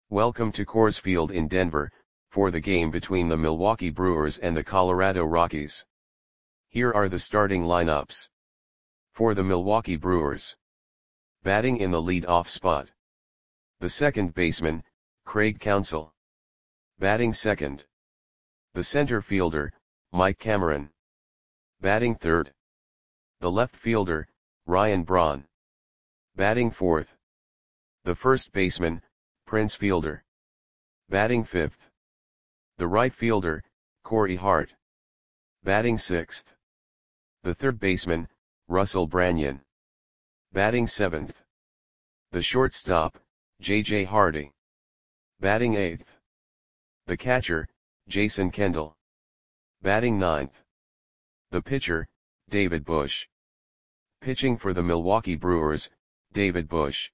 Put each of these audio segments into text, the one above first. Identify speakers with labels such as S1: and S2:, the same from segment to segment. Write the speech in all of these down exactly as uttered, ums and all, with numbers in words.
S1: Welcome to Coors Field in Denver, for the game between the Milwaukee Brewers and the Colorado Rockies. Here are the starting lineups. For the Milwaukee Brewers. Batting in the lead-off spot. The second baseman, Craig Counsell. Batting second. The center fielder, Mike Cameron. Batting third. The left fielder, Ryan Braun. Batting fourth. The first baseman, Prince Fielder. Batting fifth. The right fielder, Corey Hart. Batting sixth. The third baseman, Russell Branyan. Batting seventh. The shortstop, J J Hardy. Batting eighth. The catcher, Jason Kendall. Batting ninth. The pitcher, David Bush. Pitching for the Milwaukee Brewers, David Bush.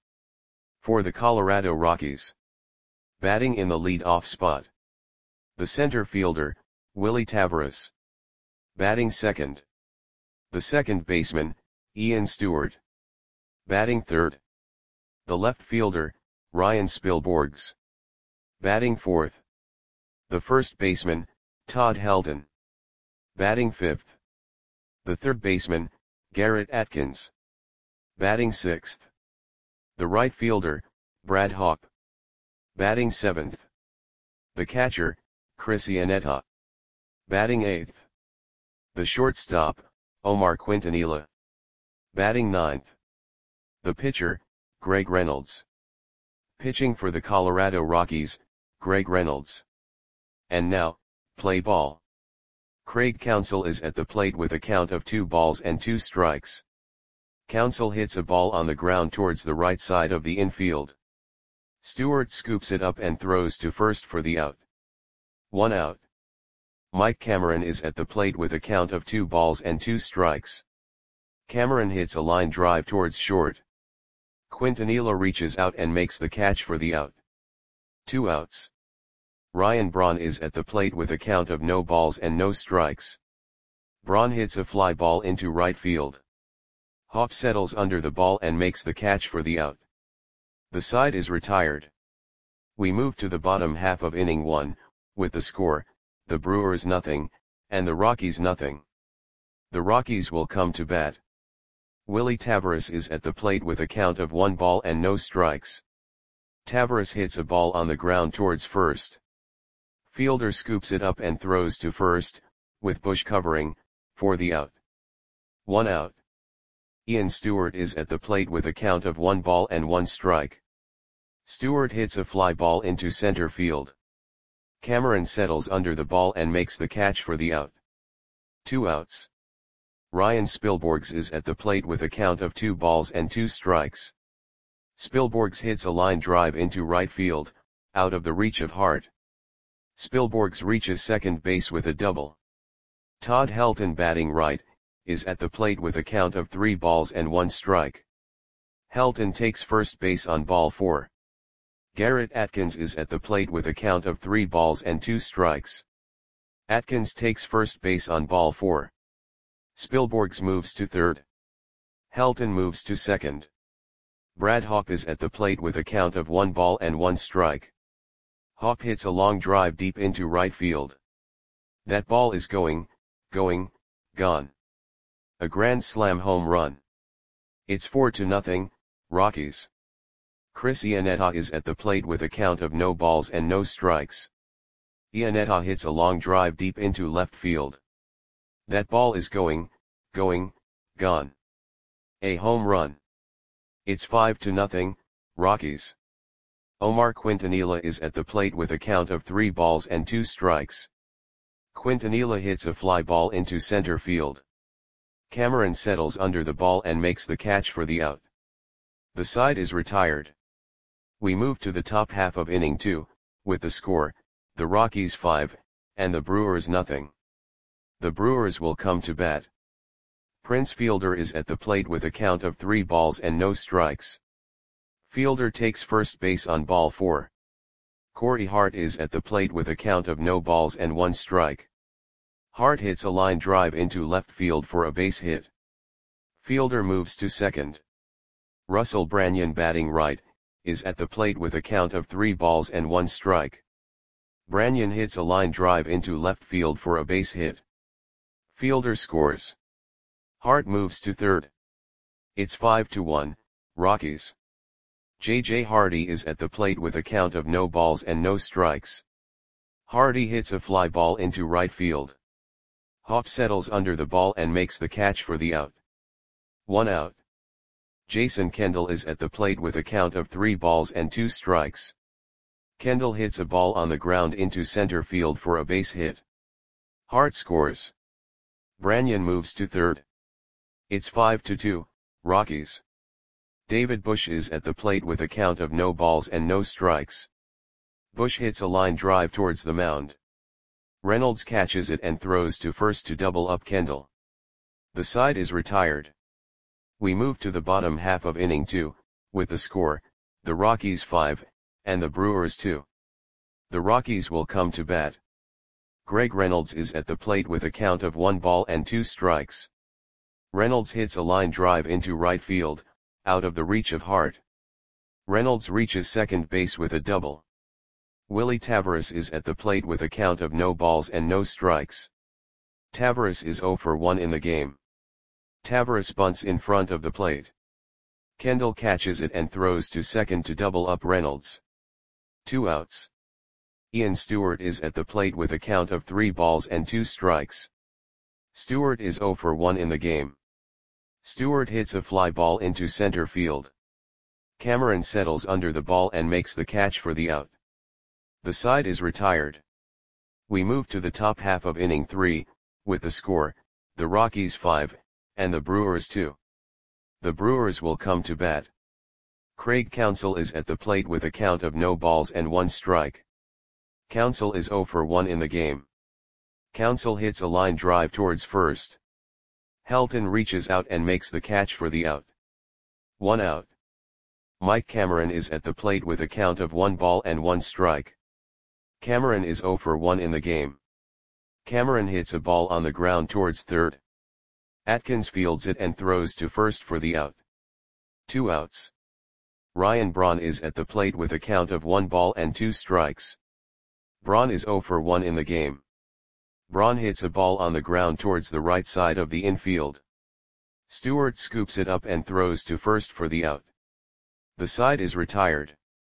S1: For the Colorado Rockies. Batting in the lead-off spot. The center fielder, Willie Taveras. Batting second. The second baseman, Ian Stewart. Batting third. The left fielder, Ryan Spilborghs. Batting fourth. The first baseman, Todd Helton. Batting fifth. The third baseman, Garrett Atkins. Batting sixth. The right fielder, Brad Hawpe. Batting seventh. The catcher, Chris Iannetta. Batting eighth. The shortstop, Omar Quintanilla. Batting ninth. The pitcher, Greg Reynolds. Pitching for the Colorado Rockies, Greg Reynolds. And now, play ball. Craig Counsell is at the plate with a count of two balls and two strikes. Counsell hits a ball on the ground towards the right side of the infield. Stewart scoops it up and throws to first for the out. One out. Mike Cameron is at the plate with a count of two balls and two strikes. Cameron hits a line drive towards short. Quintanilla reaches out and makes the catch for the out. Two outs. Ryan Braun is at the plate with a count of no balls and no strikes. Braun hits a fly ball into right field. Hawpe settles under the ball and makes the catch for the out. The side is retired. We move to the bottom half of inning one, with the score, the Brewers nothing, and the Rockies nothing. The Rockies will come to bat. Willie Taveras is at the plate with a count of one ball and no strikes. Taveras hits a ball on the ground towards first. Fielder scoops it up and throws to first, with Bush covering, for the out. One out. Ian Stewart is at the plate with a count of one ball and one strike. Stewart hits a fly ball into center field. Cameron settles under the ball and makes the catch for the out. Two outs. Ryan Spilborghs is at the plate with a count of two balls and two strikes. Spilborghs hits a line drive into right field, out of the reach of Hart. Spilborghs reaches second base with a double. Todd Helton, batting right, is at the plate with a count of three balls and one strike. Helton takes first base on ball four. Garrett Atkins is at the plate with a count of three balls and two strikes. Atkins takes first base on ball four. Spilborghs moves to third. Helton moves to second. Brad Hawpe is at the plate with a count of one ball and one strike. Hawpe hits a long drive deep into right field. That ball is going, going, gone. A grand slam home run. It's four to nothing, Rockies. Chris Iannetta is at the plate with a count of no balls and no strikes. Iannetta hits a long drive deep into left field. That ball is going, going, gone. A home run. It's five to nothing, Rockies. Omar Quintanilla is at the plate with a count of three balls and two strikes. Quintanilla hits a fly ball into center field. Cameron settles under the ball and makes the catch for the out. The side is retired. We move to the top half of inning two, with the score, the Rockies five, and the Brewers nothing. The Brewers will come to bat. Prince Fielder is at the plate with a count of three balls and no strikes. Fielder takes first base on ball four. Corey Hart is at the plate with a count of no balls and one strike. Hart hits a line drive into left field for a base hit. Fielder moves to second. Russell Branyan, batting right, is at the plate with a count of three balls and one strike. Branyan hits a line drive into left field for a base hit. Fielder scores. Hart moves to third. It's five to one, Rockies. J J Hardy is at the plate with a count of no balls and no strikes. Hardy hits a fly ball into right field. Hop settles under the ball and makes the catch for the out. One out. Jason Kendall is at the plate with a count of three balls and two strikes. Kendall hits a ball on the ground into center field for a base hit. Hart scores. Branyan moves to third. It's five to two, Rockies. David Bush is at the plate with a count of no balls and no strikes. Bush hits a line drive towards the mound. Reynolds catches it and throws to first to double up Kendall. The side is retired. We move to the bottom half of inning two, with the score, the Rockies five, and the Brewers two. The Rockies will come to bat. Greg Reynolds is at the plate with a count of one ball and two strikes. Reynolds hits a line drive into right field, out of the reach of Hart. Reynolds reaches second base with a double. Willie Taveras is at the plate with a count of no balls and no strikes. Taveras is zero for one in the game. Taveras bunts in front of the plate. Kendall catches it and throws to second to double up Reynolds. Two outs. Ian Stewart is at the plate with a count of three balls and two strikes. Stewart is zero for one in the game. Stewart hits a fly ball into center field. Cameron settles under the ball and makes the catch for the out. The side is retired. We move to the top half of inning three, with the score, the Rockies five, and the Brewers two. The Brewers will come to bat. Craig Counsell is at the plate with a count of no balls and one strike. Counsell is zero for one in the game. Counsell hits a line drive towards first. Helton reaches out and makes the catch for the out. One out. Mike Cameron is at the plate with a count of one ball and one strike. Cameron is zero for one in the game. Cameron hits a ball on the ground towards third. Atkins fields it and throws to first for the out. Two outs. Ryan Braun is at the plate with a count of one ball and two strikes. Braun is zero for one in the game. Braun hits a ball on the ground towards the right side of the infield. Stewart scoops it up and throws to first for the out. The side is retired.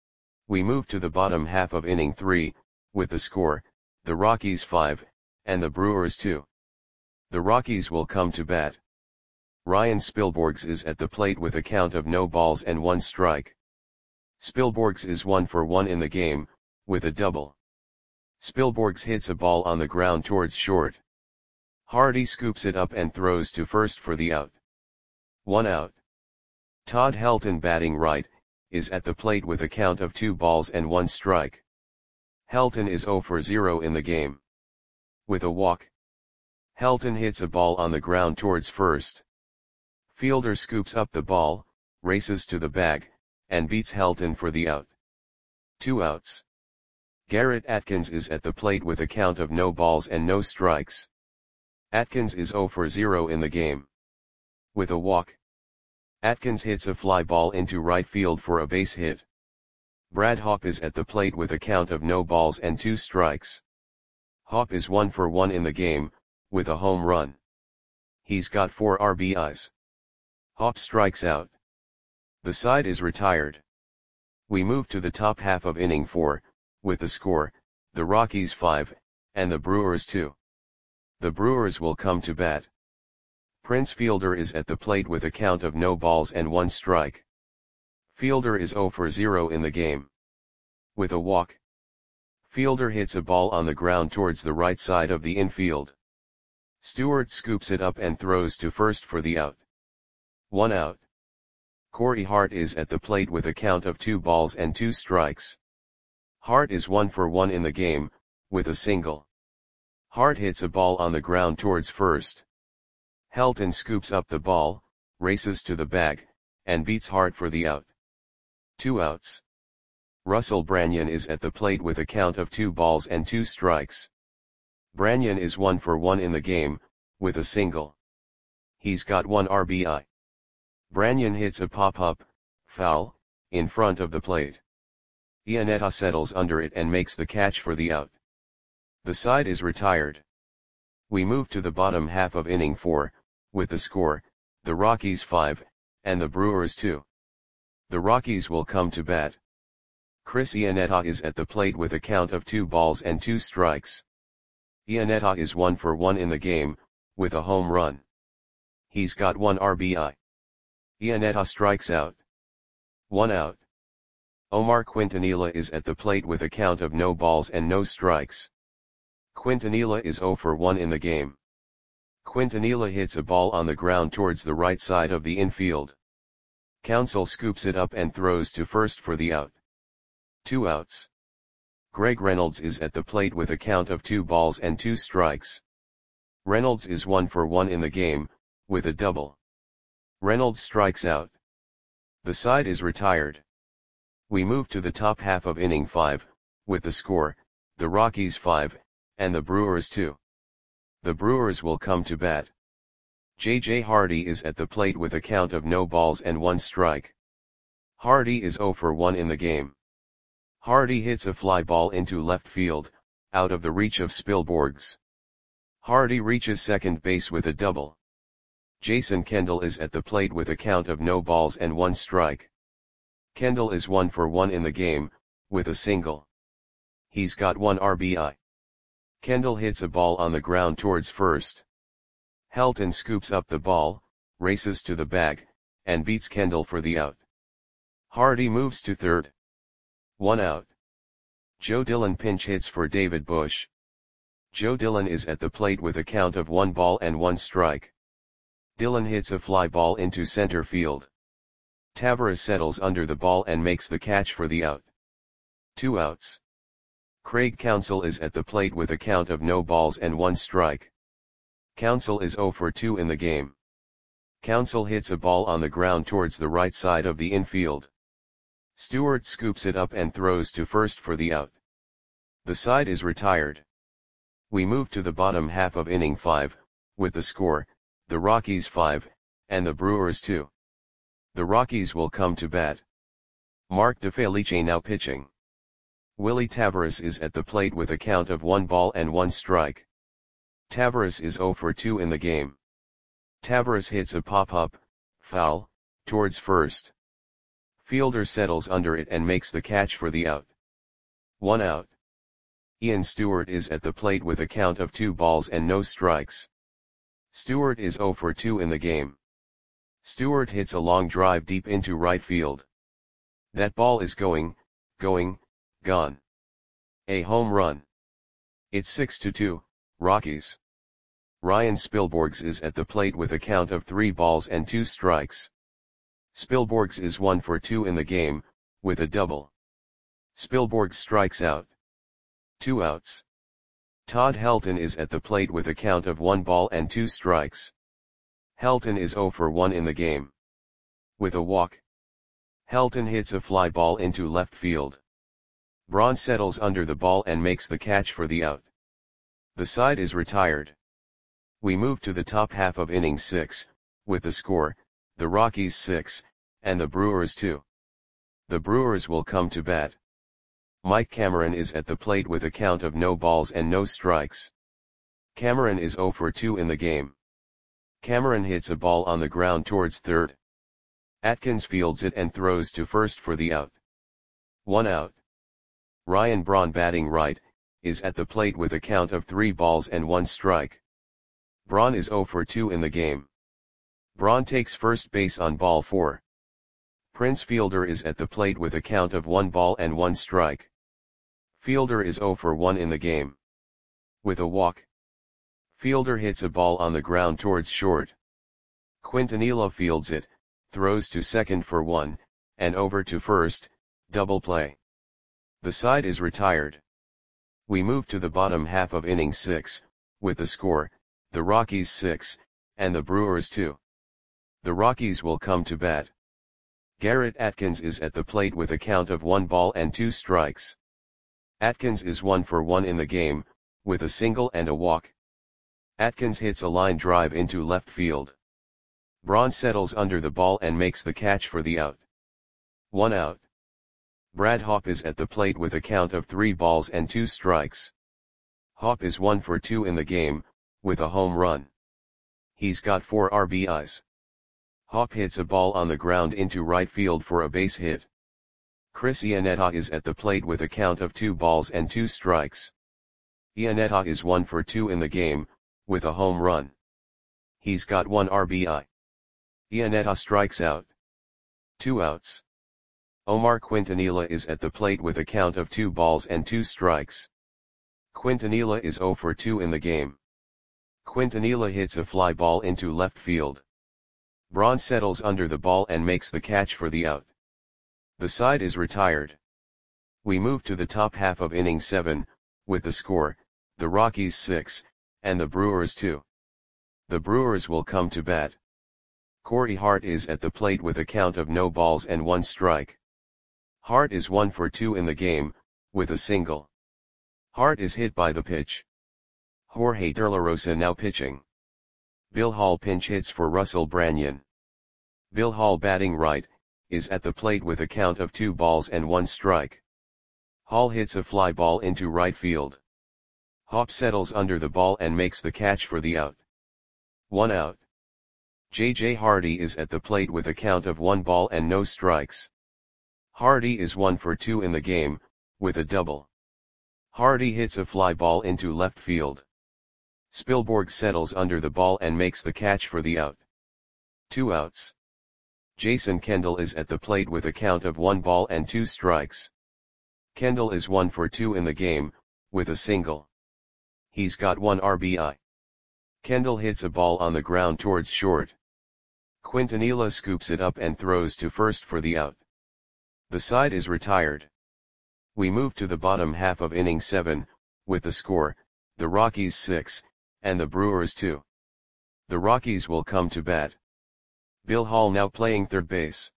S1: We move to the bottom half of inning three, with the score, the Rockies five, and the Brewers two. The Rockies will come to bat. Ryan Spilborghs is at the plate with a count of no balls and one strike. Spilborghs is one for one in the game, with a double. Spilborghs hits a ball on the ground towards short. Hardy scoops it up and throws to first for the out. One out. Todd Helton, batting right, is at the plate with a count of two balls and one strike. Helton is zero for zero in the game. With a walk. Helton hits a ball on the ground towards first. Fielder scoops up the ball, races to the bag, and beats Helton for the out. Two outs. Garrett Atkins is at the plate with a count of no balls and no strikes. Atkins is zero for zero in the game. With a walk. Atkins hits a fly ball into right field for a base hit. Brad Hawpe is at the plate with a count of no balls and two strikes. Hawpe is one for one in the game, with a home run. He's got four R B Is. Hawpe strikes out. The side is retired. We move to the top half of inning four, with the score, the Rockies five, and the Brewers two. The Brewers will come to bat. Prince Fielder is at the plate with a count of no balls and one strike. Fielder is zero for zero in the game. With a walk. Fielder hits a ball on the ground towards the right side of the infield. Stewart scoops it up and throws to first for the out. One out. Corey Hart is at the plate with a count of two balls and two strikes. Hart is one for one in the game, with a single. Hart hits a ball on the ground towards first. Helton scoops up the ball, races to the bag, and beats Hart for the out. Two outs. Russell Branyan is at the plate with a count of two balls and two strikes. Branyan is one for one in the game, with a single. He's got one R B I. Branyan hits a pop-up, foul, in front of the plate. Iannetta settles under it and makes the catch for the out. The side is retired. We move to the bottom half of inning four, with the score, the Rockies five, and the Brewers two. The Rockies will come to bat. Chris Iannetta is at the plate with a count of two balls and two strikes. Iannetta is one for one in the game, with a home run. He's got one R B I. Iannetta strikes out. One out. Omar Quintanilla is at the plate with a count of no balls and no strikes. Quintanilla is zero for one in the game. Quintanilla hits a ball on the ground towards the right side of the infield. Counsell scoops it up and throws to first for the out. Two outs. Greg Reynolds is at the plate with a count of two balls and two strikes. Reynolds is one for one in the game, with a double. Reynolds strikes out. The side is retired. We move to the top half of inning five, with the score, the Rockies five, and the Brewers two. The Brewers will come to bat. J J Hardy is at the plate with a count of no balls and one strike. Hardy is zero for one in the game. Hardy hits a fly ball into left field, out of the reach of Spilborghs. Hardy reaches second base with a double. Jason Kendall is at the plate with a count of no balls and one strike. Kendall is one for one in the game, with a single. He's got one R B I. Kendall hits a ball on the ground towards first. Helton scoops up the ball, races to the bag, and beats Kendall for the out. Hardy moves to third. One out. Joe Dillon pinch hits for David Bush. Joe Dillon is at the plate with a count of one ball and one strike. Dillon hits a fly ball into center field. Taveras settles under the ball and makes the catch for the out. Two outs. Craig Counsell is at the plate with a count of no balls and one strike. Counsell is zero for two in the game. Counsell hits a ball on the ground towards the right side of the infield. Stewart scoops it up and throws to first for the out. The side is retired. We move to the bottom half of inning five, with the score, the Rockies five, and the Brewers two. The Rockies will come to bat. Mark DeFelice now pitching. Willie Taveras is at the plate with a count of one ball and one strike. Taveras is zero for two in the game. Taveras hits a pop-up, foul, towards first. Fielder settles under it and makes the catch for the out. One out. Ian Stewart is at the plate with a count of two balls and no strikes. Stewart is zero for two in the game. Stewart hits a long drive deep into right field. That ball is going, going, gone. A home run. It's six to two, Rockies. Ryan Spilborghs is at the plate with a count of three balls and two strikes. Spilborghs is one for two in the game, with a double. Spilborghs strikes out. Two outs. Todd Helton is at the plate with a count of one ball and two strikes. Helton is zero for one in the game. With a walk. Helton hits a fly ball into left field. Braun settles under the ball and makes the catch for the out. The side is retired. We move to the top half of inning six, with the score, the Rockies six, and the Brewers two. The Brewers will come to bat. Mike Cameron is at the plate with a count of no balls and no strikes. Cameron is zero for two in the game. Cameron hits a ball on the ground towards third. Atkins fields it and throws to first for the out. One out. Ryan Braun batting right, is at the plate with a count of three balls and one strike. Braun is zero for two in the game. Braun takes first base on ball four. Prince Fielder is at the plate with a count of one ball and one strike. Fielder is zero for one in the game. With a walk. Fielder hits a ball on the ground towards short. Quintanilla fields it, throws to second for one, and over to first, double play. The side is retired. We move to the bottom half of inning six, with the score, the Rockies six, and the Brewers two. The Rockies will come to bat. Garrett Atkins is at the plate with a count of one ball and two strikes. Atkins is one for one in the game, with a single and a walk. Atkins hits a line drive into left field. Braun settles under the ball and makes the catch for the out. One out. Brad Hopp is at the plate with a count of three balls and two strikes. Hopp is one for two in the game, with a home run. He's got four R B Is. Hopp hits a ball on the ground into right field for a base hit. Chris Iannetta is at the plate with a count of two balls and two strikes. Iannetta is one for two in the game, with a home run. He's got one R B I. Iannetta strikes out. Two outs. Omar Quintanilla is at the plate with a count of two balls and two strikes. Quintanilla is zero for two in the game. Quintanilla hits a fly ball into left field. Braun settles under the ball and makes the catch for the out. The side is retired. We move to the top half of inning seven, with the score, the Rockies six, and the Brewers two. The Brewers will come to bat. Corey Hart is at the plate with a count of no balls and one strike. Hart is one for two in the game, with a single. Hart is hit by the pitch. Jorge De La Rosa now pitching. Bill Hall pinch hits for Russell Branyan. Bill Hall batting right, is at the plate with a count of two balls and one strike. Hall hits a fly ball into right field. Hopp settles under the ball and makes the catch for the out. One out. J J Hardy is at the plate with a count of one ball and no strikes. Hardy is one for two in the game, with a double. Hardy hits a fly ball into left field. Spilborg settles under the ball and makes the catch for the out. Two outs. Jason Kendall is at the plate with a count of one ball and two strikes. Kendall is one for two in the game, with a single. He's got one R B I. Kendall hits a ball on the ground towards short. Quintanilla scoops it up and throws to first for the out. The side is retired. We move to the bottom half of inning seven, with the score, the Rockies six, and the Brewers two. The Rockies will come to bat. Bill Hall now playing third base.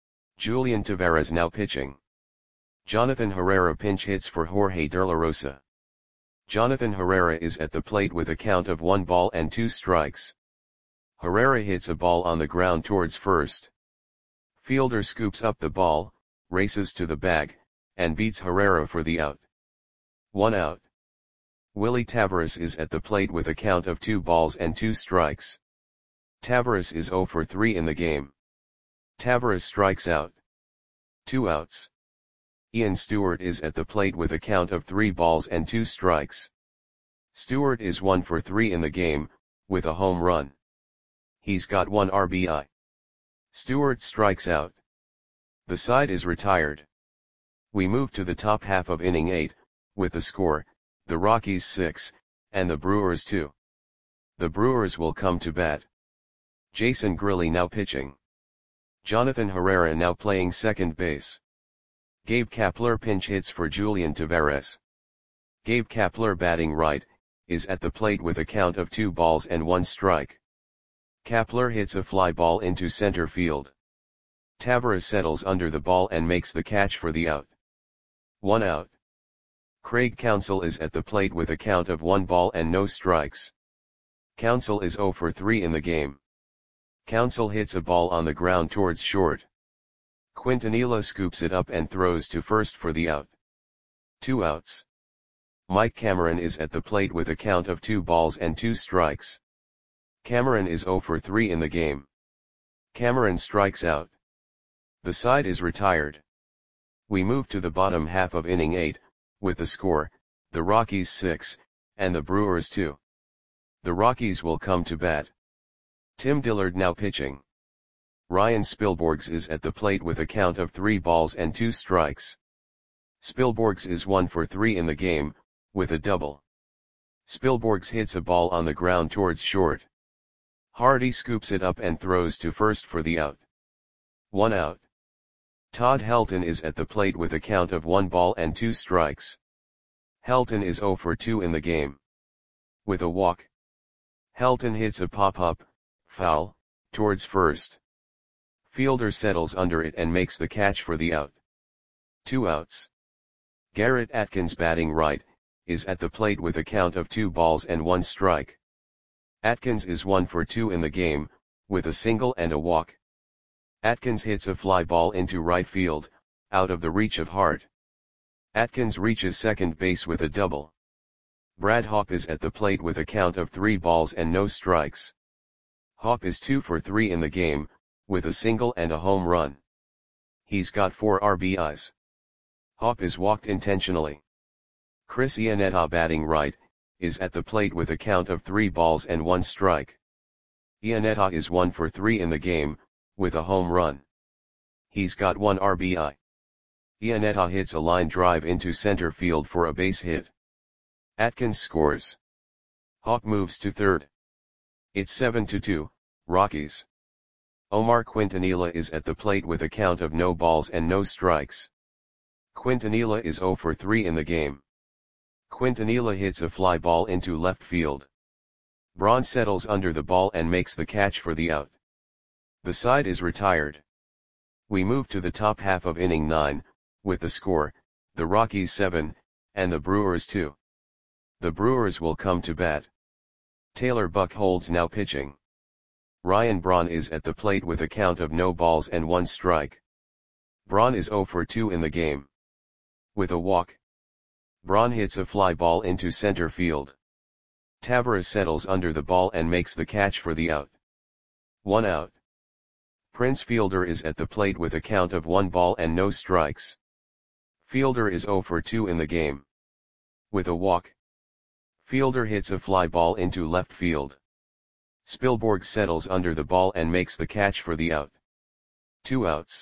S1: Julian Taveras now pitching. Jonathan Herrera pinch hits for Jorge De La Rosa. Jonathan Herrera is at the plate with a count of one ball and two strikes. Herrera hits a ball on the ground towards first. Fielder scoops up the ball, races to the bag, and beats Herrera for the out. One out. Willie Taveras is at the plate with a count of two balls and two strikes. Taveras is zero for three in the game. Taveras strikes out. Two outs. Ian Stewart is at the plate with a count of three balls and two strikes. Stewart is one for three in the game, with a home run. He's got one R B I. Stewart strikes out. The side is retired. We move to the top half of inning eight, with the score, the Rockies six, and the Brewers two. The Brewers will come to bat. Jason Grilli now pitching. Jonathan Herrera now playing second base. Gabe Kapler pinch hits for Julian Taveras. Gabe Kapler batting right, is at the plate with a count of two balls and one strike. Kapler hits a fly ball into center field. Taveras settles under the ball and makes the catch for the out. One out. Craig Counsell is at the plate with a count of one ball and no strikes. Counsell is zero for three in the game. Counsell hits a ball on the ground towards short. Quintanilla scoops it up and throws to first for the out. Two outs. Mike Cameron is at the plate with a count of two balls and two strikes. Cameron is zero for three in the game. Cameron strikes out. The side is retired. We move to the bottom half of inning eight, with the score, the Rockies six, and the Brewers two. The Rockies will come to bat. Tim Dillard now pitching. Ryan Spilborgs is at the plate with a count of three balls and two strikes. Spilborgs is one for three in the game, with a double. Spilborgs hits a ball on the ground towards short. Hardy scoops it up and throws to first for the out. One out. Todd Helton is at the plate with a count of one ball and two strikes. Helton is zero for two in the game. With a walk. Helton hits a pop-up, foul, towards first. Fielder settles under it and makes the catch for the out. Two outs. Garrett Atkins batting right, is at the plate with a count of two balls and one strike. Atkins is one for two in the game, with a single and a walk. Atkins hits a fly ball into right field, out of the reach of Hart. Atkins reaches second base with a double. Brad Hawpe is at the plate with a count of three balls and no strikes. Hawpe is two for three in the game, with a single and a home run. He's got four R B Is. Hawpe is walked intentionally. Chris Iannetta, batting right, is at the plate with a count of three balls and one strike. Iannetta is one for three in the game, with a home run. He's got one R B I. Iannetta hits a line drive into center field for a base hit. Atkins scores. Hawpe moves to third. It's seven to two, Rockies. Omar Quintanilla is at the plate with a count of no balls and no strikes. Quintanilla is zero for three in the game. Quintanilla hits a fly ball into left field. Braun settles under the ball and makes the catch for the out. The side is retired. We move to the top half of inning nine, with the score, the Rockies seven, and the Brewers two. The Brewers will come to bat. Taylor Buchholz now pitching. Ryan Braun is at the plate with a count of no balls and one strike. Braun is zero for two in the game. With a walk. Braun hits a fly ball into center field. Tavares settles under the ball and makes the catch for the out. One out. Prince Fielder is at the plate with a count of one ball and no strikes. Fielder is zero for two in the game. With a walk. Fielder hits a fly ball into left field. Spielborg settles under the ball and makes the catch for the out. Two outs.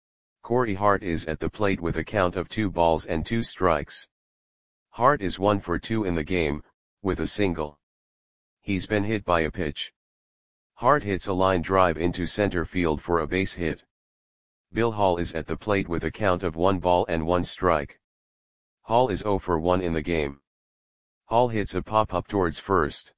S1: Corey Hart is at the plate with a count of two balls and two strikes. Hart is one for two in the game, with a single. He's been hit by a pitch. Hart hits a line drive into center field for a base hit. Bill Hall is at the plate with a count of one ball and one strike. Hall is zero for one in the game. Hall hits a pop-up towards first.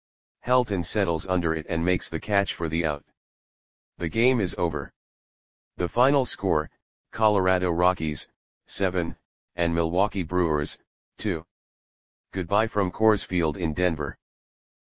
S1: Helton settles under it and makes the catch for the out. The game is over. The final score, Colorado Rockies, seven, and Milwaukee Brewers, two. Goodbye from Coors Field in Denver.